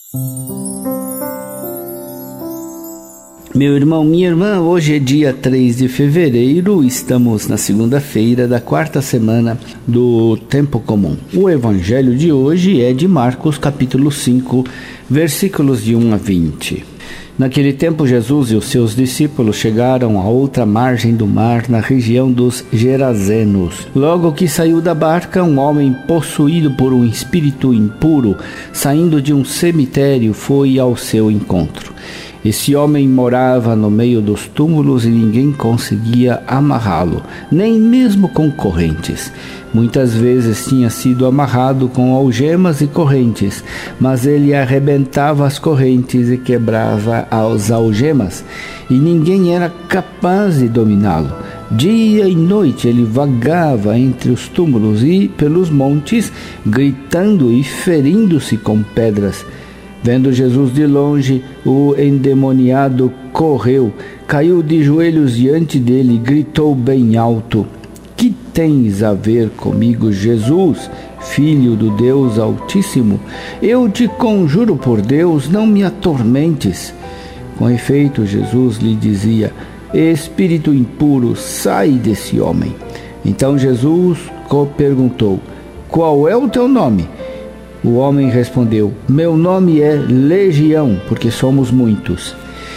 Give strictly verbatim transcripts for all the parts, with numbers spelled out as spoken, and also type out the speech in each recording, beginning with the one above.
Meu irmão, minha irmã, hoje é dia três de fevereiro, estamos na segunda-feira da quarta semana do Tempo Comum. O evangelho de hoje é de Marcos, capítulo cinco, versículos de um a vinte. Naquele tempo, Jesus e os seus discípulos chegaram à outra margem do mar, na região dos Gerazenos. Logo que saiu da barca, um homem possuído por um espírito impuro, saindo de um cemitério, foi ao seu encontro. Esse homem morava no meio dos túmulos e ninguém conseguia amarrá-lo, nem mesmo com correntes. Muitas vezes tinha sido amarrado com algemas e correntes, mas ele arrebentava as correntes e quebrava as algemas, e ninguém era capaz de dominá-lo. Dia e noite ele vagava entre os túmulos e pelos montes, gritando e ferindo-se com pedras. Vendo Jesus de longe, o endemoniado correu, caiu de joelhos diante dele e gritou bem alto: "Que tens a ver comigo, Jesus, Filho do Deus Altíssimo? Eu te conjuro por Deus, não me atormentes." Com efeito, Jesus lhe dizia: "Espírito impuro, sai desse homem." Então Jesus perguntou: "Qual é o teu nome?" O homem respondeu: "Meu nome é Legião, porque somos muitos."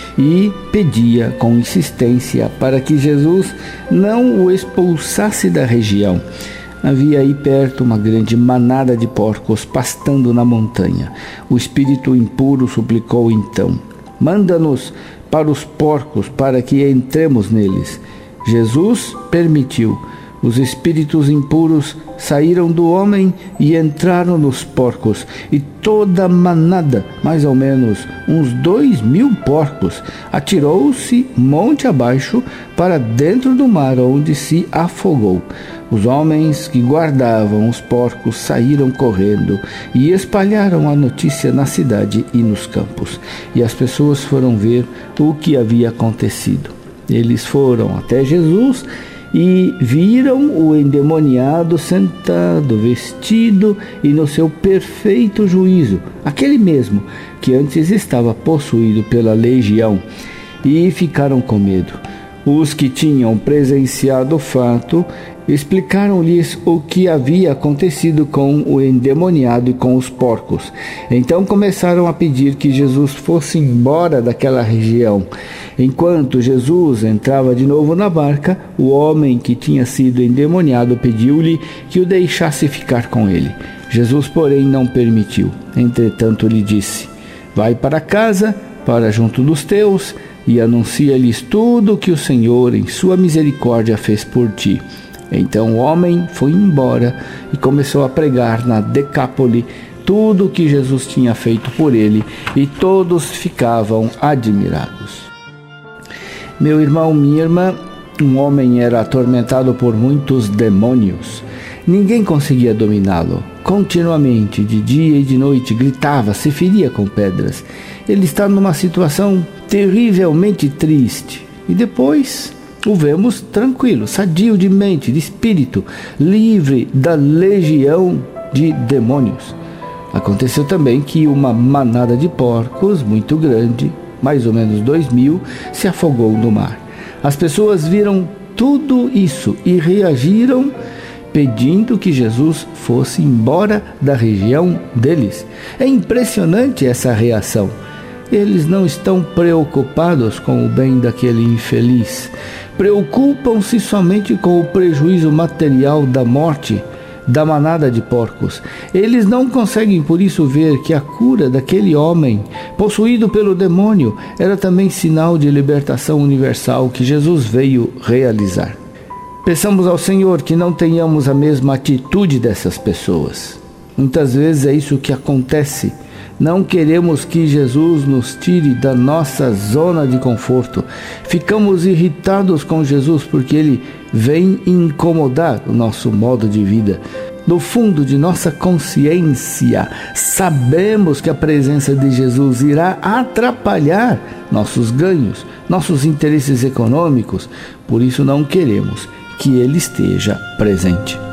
E pedia com insistência para que Jesus não o expulsasse da região. Havia aí perto uma grande manada de porcos pastando na montanha. O espírito impuro suplicou então: "Manda-nos para os porcos, para que entremos neles." Jesus permitiu. Os espíritos impuros saíram do homem e entraram nos porcos, e toda a manada, mais ou menos uns dois mil porcos, atirou-se monte abaixo para dentro do mar, onde se afogou. Os homens que guardavam os porcos saíram correndo e espalharam a notícia na cidade e nos campos, e as pessoas foram ver o que havia acontecido. Eles foram até Jesus e viram o endemoniado sentado, vestido e no seu perfeito juízo, aquele mesmo que antes estava possuído pela legião, e ficaram com medo. Os que tinham presenciado o fato explicaram-lhes o que havia acontecido com o endemoniado e com os porcos. Então começaram a pedir que Jesus fosse embora daquela região. Enquanto Jesus entrava de novo na barca, o homem que tinha sido endemoniado pediu-lhe que o deixasse ficar com ele. Jesus, porém, não permitiu. Entretanto, lhe disse: "Vai para casa, para junto dos teus, e anuncia-lhes tudo o que o Senhor, em sua misericórdia, fez por ti." Então o homem foi embora e começou a pregar na Decápole tudo o que Jesus tinha feito por ele, e todos ficavam admirados. Meu irmão, minha irmã, um homem era atormentado por muitos demônios. Ninguém conseguia dominá-lo. Continuamente, de dia e de noite, gritava, se feria com pedras. Ele está numa situação terrivelmente triste. E depois o vemos tranquilo, sadio de mente, de espírito, livre da legião de demônios. Aconteceu também que uma manada de porcos muito grande, mais ou menos dois mil, se afogou no mar. As pessoas viram tudo isso e reagiram pedindo que Jesus fosse embora da região deles. É impressionante essa reação. Eles não estão preocupados com o bem daquele infeliz. Preocupam-se somente com o prejuízo material da morte da manada de porcos. Eles não conseguem, por isso, ver que a cura daquele homem, possuído pelo demônio, era também sinal de libertação universal que Jesus veio realizar. Peçamos ao Senhor que não tenhamos a mesma atitude dessas pessoas. Muitas vezes é isso que acontece. Não queremos que Jesus nos tire da nossa zona de conforto. Ficamos irritados com Jesus porque Ele vem incomodar o nosso modo de vida. No fundo de nossa consciência, sabemos que a presença de Jesus irá atrapalhar nossos ganhos, nossos interesses econômicos. Por isso não queremos que Ele esteja presente.